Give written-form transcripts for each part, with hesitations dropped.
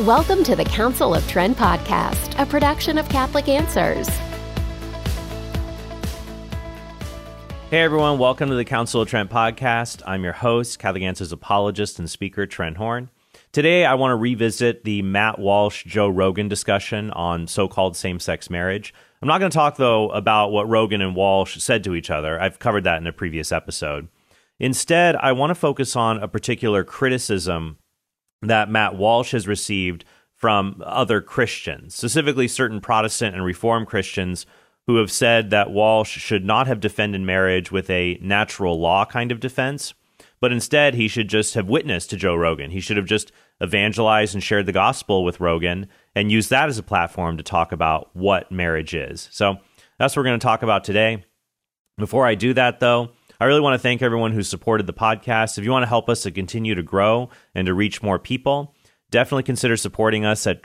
Welcome to the Council of Trent podcast, a production of Catholic Answers. Hey everyone, welcome to the Council of Trent podcast. I'm your host, Catholic Answers apologist and speaker, Trent Horn. Today, I want to revisit the Matt Walsh-Joe Rogan discussion on so-called same-sex marriage. I'm not going to talk, though, about what Rogan and Walsh said to each other. I've covered that in a previous episode. Instead, I want to focus on a particular criticism that Matt Walsh has received from other Christians, specifically certain Protestant and Reformed Christians who have said that Walsh should not have defended marriage with a natural law kind of defense, but instead he should just have witnessed to Joe Rogan. He should have just evangelized and shared the gospel with Rogan and used that as a platform to talk about what marriage is. So that's what we're going to talk about today. Before I do that, though, I really want to thank everyone who supported the podcast. If you want to help us to continue to grow and to reach more people, definitely consider supporting us at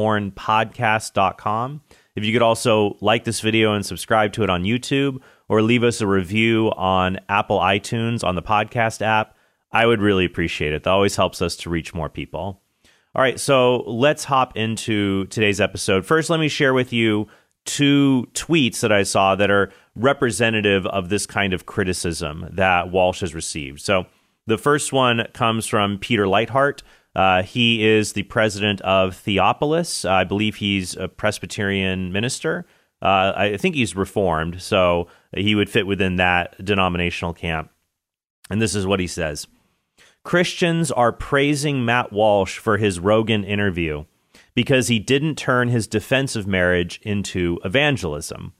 TrentHornPodcast.com. If you could also like this video and subscribe to it on YouTube or leave us a review on Apple iTunes on the podcast app, I would really appreciate it. That always helps us to reach more people. All right, so let's hop into today's episode. First, let me share with you two tweets that I saw that are representative of this kind of criticism that Walsh has received. So the first one comes from Peter Leithart. He is the president of Theopolis. I believe he's a Presbyterian minister. I think he's Reformed, so he would fit within that denominational camp. And this is what he says. Christians are praising Matt Walsh for his Rogan interview because he didn't turn his defense of marriage into evangelism.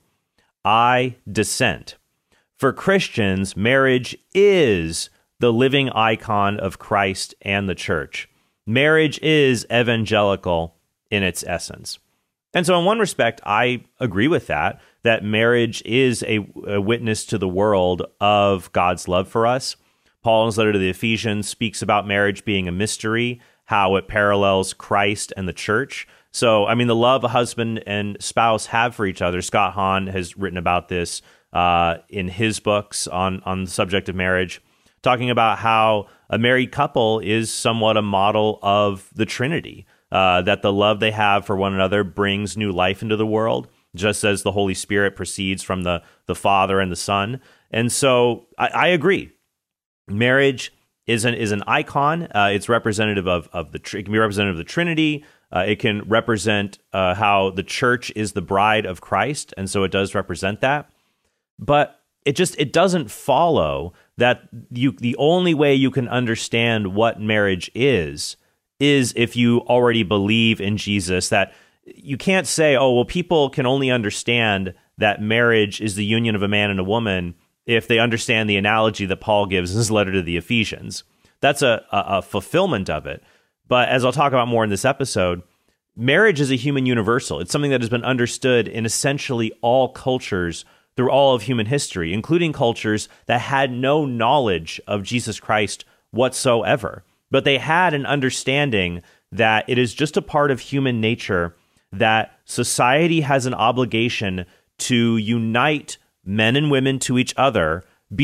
I dissent. For Christians, marriage is the living icon of Christ and the church. Marriage is evangelical in its essence. And so in one respect, I agree with that marriage is a witness to the world of God's love for us. Paul, in his letter to the Ephesians, speaks about marriage being a mystery, how it parallels Christ and the church. So, I mean, the love a husband and spouse have for each other, Scott Hahn has written about this in his books on the subject of marriage, talking about how a married couple is somewhat a model of the Trinity, that the love they have for one another brings new life into the world, just as the Holy Spirit proceeds from the Father and the Son. And so I agree. Marriage is an icon. It's representative of it can be representative of the Trinity. It can represent how the church is the bride of Christ, and so it does represent that. But it doesn't follow that the only way you can understand what marriage is if you already believe in Jesus. That you can't say, oh, well, people can only understand that marriage is the union of a man and a woman if they understand the analogy that Paul gives in his letter to the Ephesians. That's a fulfillment of it. But as I'll talk about more in this episode, marriage is a human universal. It's something that has been understood in essentially all cultures through all of human history, including cultures that had no knowledge of Jesus Christ whatsoever. But they had an understanding that it is just a part of human nature that society has an obligation to unite men and women to each other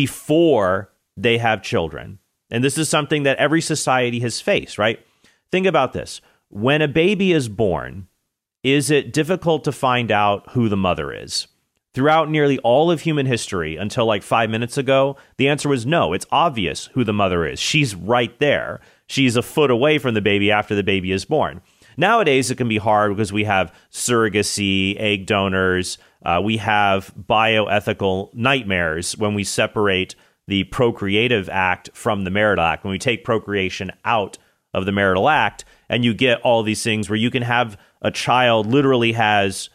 before they have children. And this is something that every society has faced, right? Think about this. When a baby is born, is it difficult to find out who the mother is? Throughout nearly all of human history, until like 5 minutes ago, the answer was no. It's obvious who the mother is. She's right there. She's a foot away from the baby after the baby is born. Nowadays, it can be hard because we have surrogacy, egg donors. We have bioethical nightmares when we separate the procreative act from the marital act. When we take procreation out of the marital act, and you get all these things where you can have a child literally has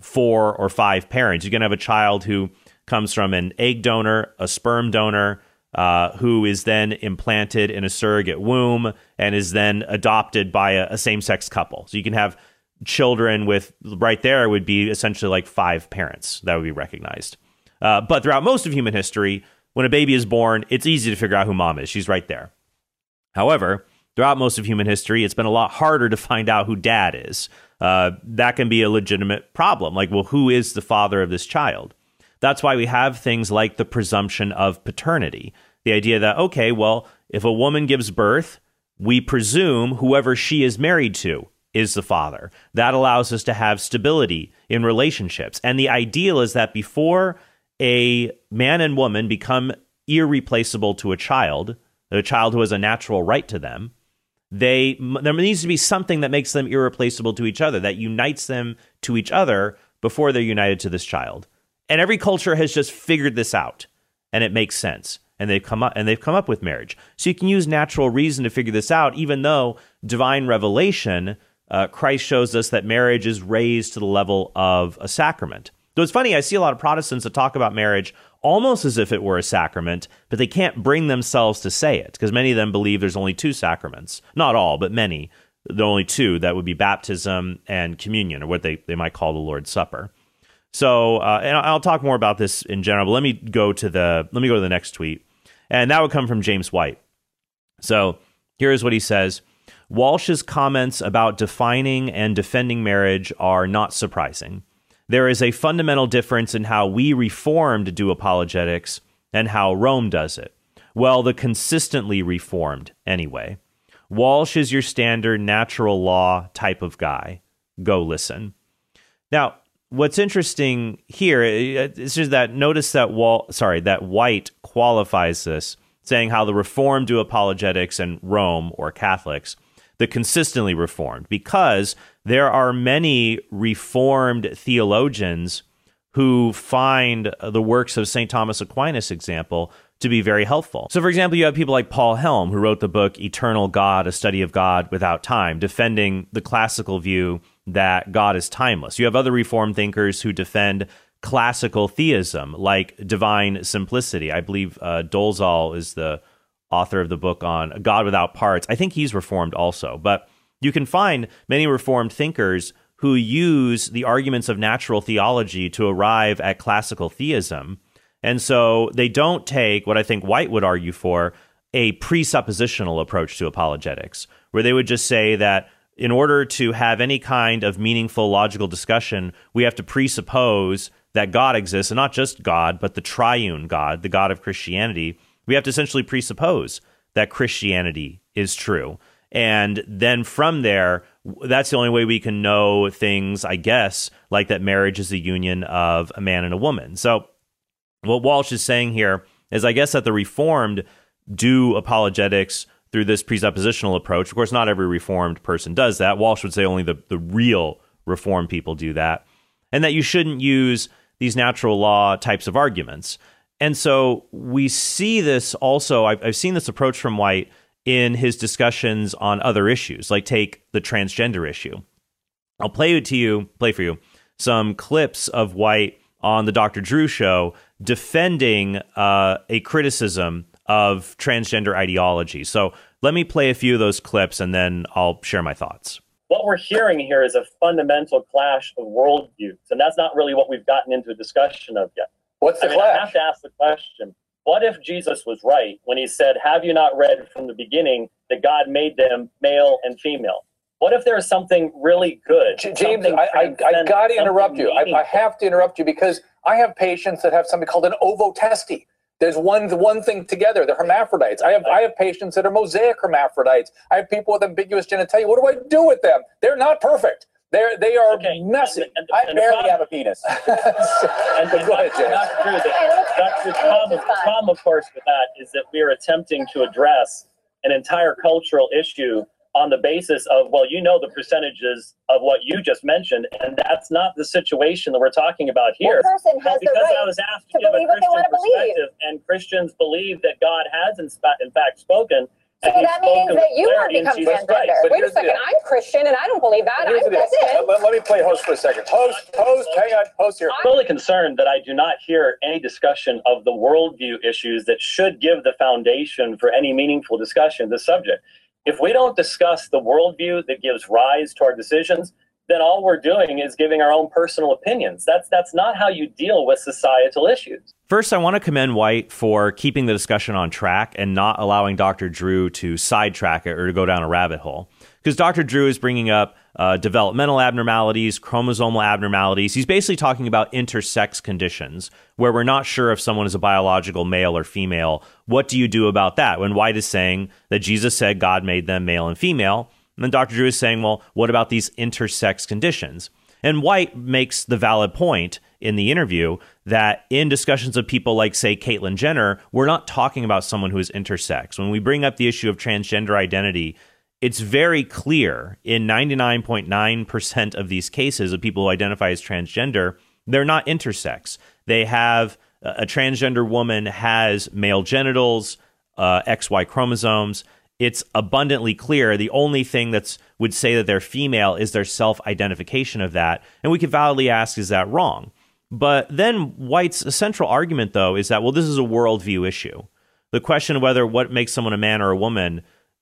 4 or 5 parents. You can have a child who comes from an egg donor, a sperm donor, who is then implanted in a surrogate womb and is then adopted by a same-sex couple. So you can have children with, right there would be essentially like 5 parents that would be recognized. But throughout most of human history, when a baby is born, it's easy to figure out who mom is. She's right there. However, throughout most of human history, it's been a lot harder to find out who dad is. That can be a legitimate problem. Like, well, who is the father of this child? That's why we have things like the presumption of paternity. The idea that, okay, well, if a woman gives birth, we presume whoever she is married to is the father. That allows us to have stability in relationships. And the ideal is that before a man and woman become irreplaceable to a child who has a natural right to them, there needs to be something that makes them irreplaceable to each other, that unites them to each other before they're united to this child. And every culture has just figured this out, and it makes sense. And they've come up with marriage. So you can use natural reason to figure this out, even though divine revelation, Christ shows us that marriage is raised to the level of a sacrament. So it's funny, I see a lot of Protestants that talk about marriage almost as if it were a sacrament, but they can't bring themselves to say it, because many of them believe there's only two sacraments. Not all, but many. There are only two. That would be baptism and communion, or what they might call the Lord's Supper. So, and I'll talk more about this in general, but let me go to the next tweet. And that would come from James White. So here's what he says. Walsh's comments about defining and defending marriage are not surprising. There is a fundamental difference in how we Reformed do apologetics and how Rome does it. Well, the consistently Reformed, anyway. Walsh is your standard natural law type of guy. Go listen. Now, what's interesting here is just that notice that White qualifies this, saying how the Reformed do apologetics and Rome, or Catholics, the consistently Reformed, because there are many Reformed theologians who find the works of St. Thomas Aquinas, example, to be very helpful. So, for example, you have people like Paul Helm, who wrote the book Eternal God, A Study of God Without Time, defending the classical view that God is timeless. You have other Reformed thinkers who defend classical theism, like divine simplicity. I believe Dolezal is the author of the book on God Without Parts. I think he's Reformed also. But you can find many Reformed thinkers who use the arguments of natural theology to arrive at classical theism. And so they don't take what I think White would argue for, a presuppositional approach to apologetics, where they would just say that in order to have any kind of meaningful logical discussion, we have to presuppose that God exists, and not just God, but the triune God, the God of Christianity. We have to essentially presuppose that Christianity is true. And then from there, that's the only way we can know things, I guess, like that marriage is the union of a man and a woman. So what Walsh is saying here is, I guess, that the Reformed do apologetics through this presuppositional approach. Of course, not every Reformed person does that. Walsh would say only the real Reformed people do that. And that you shouldn't use these natural law types of arguments. And so we see this also, I've seen this approach from White in his discussions on other issues, like take the transgender issue. I'll play for you some clips of White on the Dr. Drew show defending a criticism of transgender ideology. So let me play a few of those clips and then I'll share my thoughts. What we're hearing here is a fundamental clash of worldviews, and that's not really what we've gotten into a discussion of yet. What's the clash? I have to ask the question, what if Jesus was right when he said, have you not read from the beginning that God made them male and female? What if there is something really good? James, I got to interrupt you. I have to interrupt you because I have patients that have something called an ovotesty. There's one thing together. They're hermaphrodites. I have patients that are mosaic hermaphrodites. I have people with ambiguous genitalia. What do I do with them? They're not perfect. They are messy. I barely have a penis. Go ahead, James. The problem, of course, with that is that we are attempting to address an entire cultural issue on the basis of, well, you know the percentages of what you just mentioned, and that's not the situation that we're talking about here. One person has the right I was asked to give believe a what they want to believe. and Christians believe that God has in fact spoken. So that means that you want to become transgender. Wait a second, I'm Christian and I don't believe that. That's it. Let me play host for a second. Host, hang on, host here. I'm really concerned that I do not hear any discussion of the worldview issues that should give the foundation for any meaningful discussion of the subject. If we don't discuss the worldview that gives rise to our decisions, then all we're doing is giving our own personal opinions. That's not how you deal with societal issues. First, I want to commend White for keeping the discussion on track and not allowing Dr. Drew to sidetrack it or to go down a rabbit hole. Because Dr. Drew is bringing up developmental abnormalities, chromosomal abnormalities. He's basically talking about intersex conditions where we're not sure if someone is a biological male or female. What do you do about that? When White is saying that Jesus said God made them male and female, And then Dr. Drew is saying, well, what about these intersex conditions? And White makes the valid point in the interview that in discussions of people like, say, Caitlyn Jenner, we're not talking about someone who is intersex. When we bring up the issue of transgender identity, it's very clear in 99.9% of these cases of people who identify as transgender, they're not intersex. They have a transgender woman has male genitals, XY chromosomes. It's abundantly clear. The only thing that's would say that they're female is their self-identification of that. And we could validly ask, is that wrong? But then White's central argument, though, is that, well, this is a worldview issue. The question of whether what makes someone a man or a woman,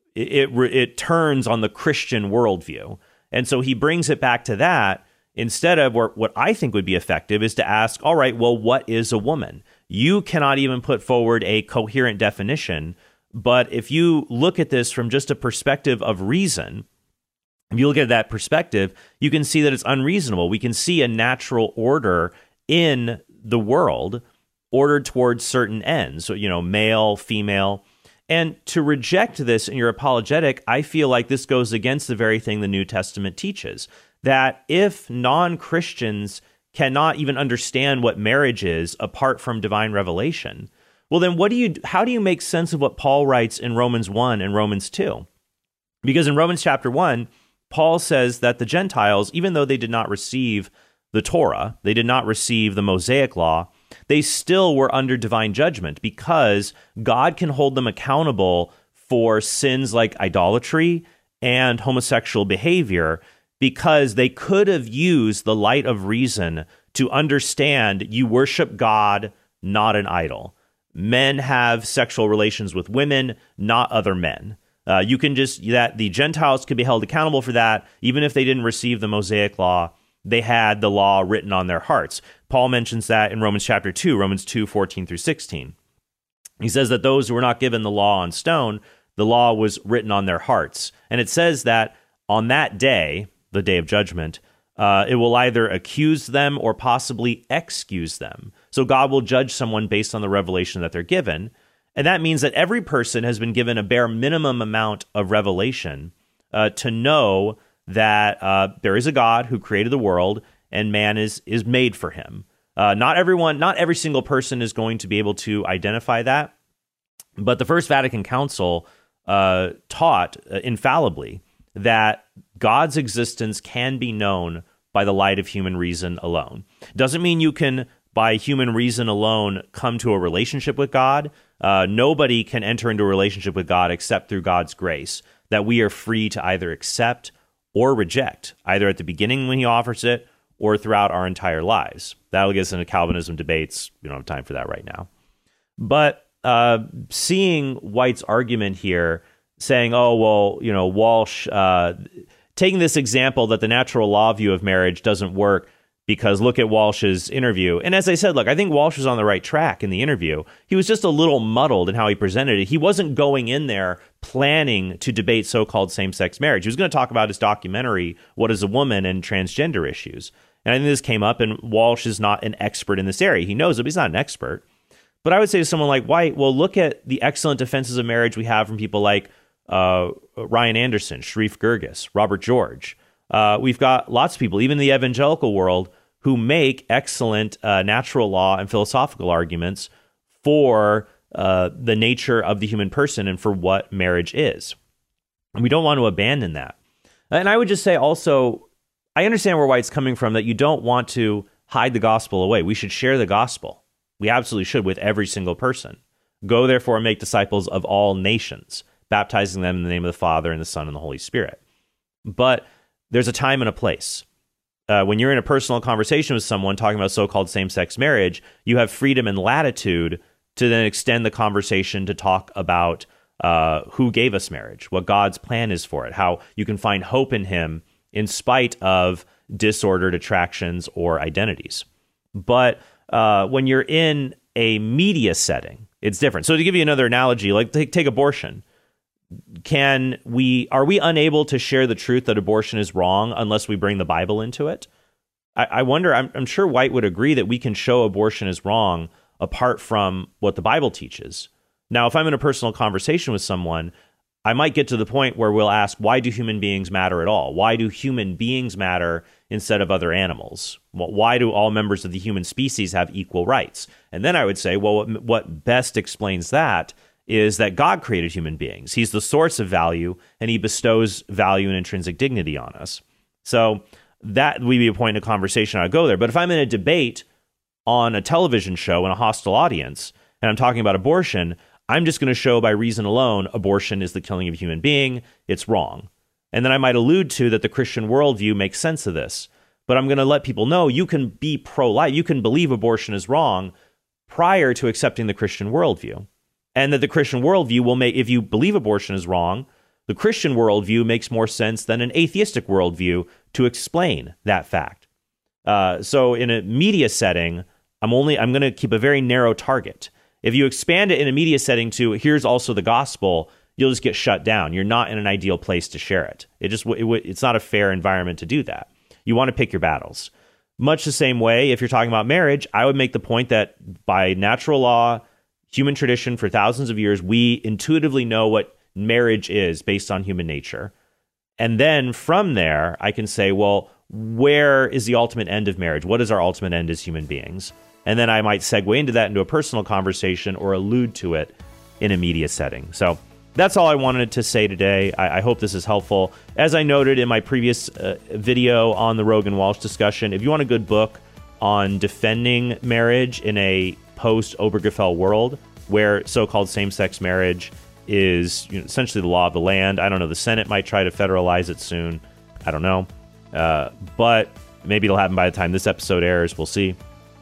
it turns on the Christian worldview. And so he brings it back to that instead of what I think would be effective is to ask, all right, well, what is a woman? You cannot even put forward a coherent definition. But if you look at this from just a perspective of reason, if you look at that perspective, you can see that it's unreasonable. We can see a natural order in the world ordered towards certain ends. So, male, female. And to reject this in your apologetic, I feel like this goes against the very thing the New Testament teaches, that if non-Christians cannot even understand what marriage is apart from divine revelation, well, then how do you make sense of what Paul writes in Romans 1 and Romans 2? Because in Romans chapter 1, Paul says that the Gentiles, even though they did not receive the Torah, they did not receive the Mosaic law, they still were under divine judgment because God can hold them accountable for sins like idolatry and homosexual behavior because they could have used the light of reason to understand you worship God, not an idol. Men have sexual relations with women, not other men. That the Gentiles could be held accountable for that, even if they didn't receive the Mosaic law. They had the law written on their hearts. Paul mentions that in Romans chapter 2, Romans 2, 14 through 16. He says that those who were not given the law on stone, the law was written on their hearts. And it says that on that day, the day of judgment, it will either accuse them or possibly excuse them. So God will judge someone based on the revelation that they're given. And that means that every person has been given a bare minimum amount of revelation to know that there is a God who created the world and man is made for him. Not every single person is going to be able to identify that. But the First Vatican Council taught infallibly that God's existence can be known by the light of human reason alone. Doesn't mean you can, by human reason alone, come to a relationship with God. Nobody can enter into a relationship with God except through God's grace, that we are free to either accept or reject, either at the beginning when he offers it or throughout our entire lives. That'll get us into Calvinism debates. We don't have time for that right now. But seeing White's argument here, saying, Walsh, taking this example that the natural law view of marriage doesn't work because look at Walsh's interview. And as I said, look, I think Walsh was on the right track in the interview. He was just a little muddled in how he presented it. He wasn't going in there planning to debate so-called same-sex marriage. He was going to talk about his documentary, What is a Woman, and transgender issues. And I think this came up, and Walsh is not an expert in this area. He knows it, but he's not an expert. But I would say to someone like White, well, look at the excellent defenses of marriage we have from people like Ryan Anderson, Sharif Girgis, Robert George. We've got lots of people, even in the evangelical world, who make excellent natural law and philosophical arguments for the nature of the human person and for what marriage is. And we don't want to abandon that. And I would just say also, I understand where White's coming from, that you don't want to hide the gospel away. We should share the gospel. We absolutely should with every single person. Go, therefore, and make disciples of all nations, baptizing them in the name of the Father and the Son and the Holy Spirit. But there's a time and a place. When you're in a personal conversation with someone talking about so-called same-sex marriage, you have freedom and latitude to then extend the conversation to talk about who gave us marriage, what God's plan is for it, how you can find hope in him in spite of disordered attractions or identities. But when you're in a media setting, it's different. So to give you another analogy, like take abortion. Are we unable to share the truth that abortion is wrong unless we bring the Bible into it? I wonder, I'm sure White would agree that we can show abortion is wrong apart from what the Bible teaches. Now, if I'm in a personal conversation with someone, I might get to the point where we'll ask, why do human beings matter at all? Why do human beings matter instead of other animals? Why do all members of the human species have equal rights? And then I would say, well, what best explains that is that God created human beings. He's the source of value, and he bestows value and intrinsic dignity on us. So that would be a point of conversation. I'd go there. But if I'm in a debate on a television show in a hostile audience, and I'm talking about abortion, I'm just going to show by reason alone, abortion is the killing of a human being. It's wrong. And then I might allude to that the Christian worldview makes sense of this. But I'm going to let people know you can be pro-life. You can believe abortion is wrong prior to accepting the Christian worldview. And that the Christian worldview will make, if you believe abortion is wrong, the Christian worldview makes more sense than an atheistic worldview to explain that fact. So in a media setting, I'm going to keep a very narrow target. If you expand it in a media setting to here's also the gospel, you'll just get shut down. You're not in an ideal place to share it. It's not a fair environment to do that. You want to pick your battles. Much the same way, if you're talking about marriage, I would make the point that by natural law, human tradition for thousands of years, we intuitively know what marriage is based on human nature. And then from there, I can say, well, where is the ultimate end of marriage? What is our ultimate end as human beings? And then I might segue into that into a personal conversation or allude to it in a media setting. So that's all I wanted to say today. I hope this is helpful. As I noted in my previous video on the Rogan Walsh discussion, if you want a good book on defending marriage in a post-Obergefell world where so-called same-sex marriage is essentially the law of the land. I don't know. The Senate might try to federalize it soon. I don't know. But maybe it'll happen by the time this episode airs. We'll see.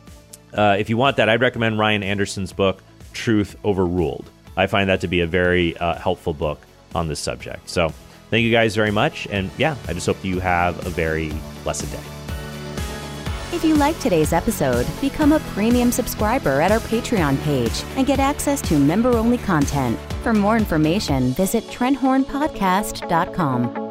If you want that, I'd recommend Ryan Anderson's book, Truth Overruled. I find that to be a very helpful book on this subject. So thank you guys very much. And yeah, I just hope you have a very blessed day. If you liked today's episode, become a premium subscriber at our Patreon page and get access to member-only content. For more information, visit TrentHornPodcast.com.